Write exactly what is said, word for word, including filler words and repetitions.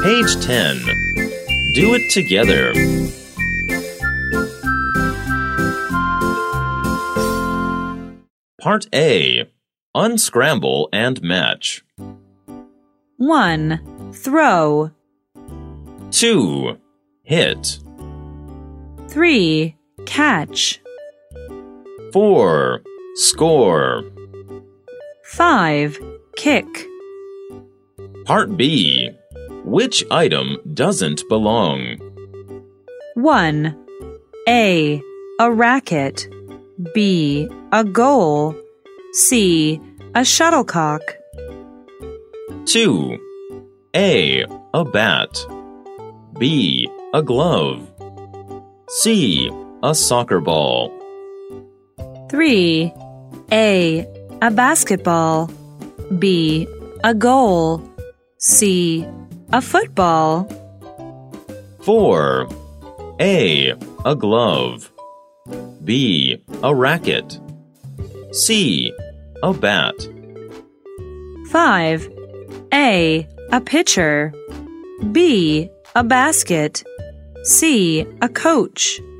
Page ten. Do it together. Part A. Unscramble and match. one. Throw. two. Hit. three. Catch. four. Score. five. Kick. Part B. Which item doesn't belong? one. A. A racket. B. A goal. C. A shuttlecock. two. A. A bat. B. A glove. C. A soccer ball. three. A. A basketball. B. A goal. C. A football. four. A. A glove. B. A racket. C. A bat. five. A. A pitcher. B. A basket. C. A coach.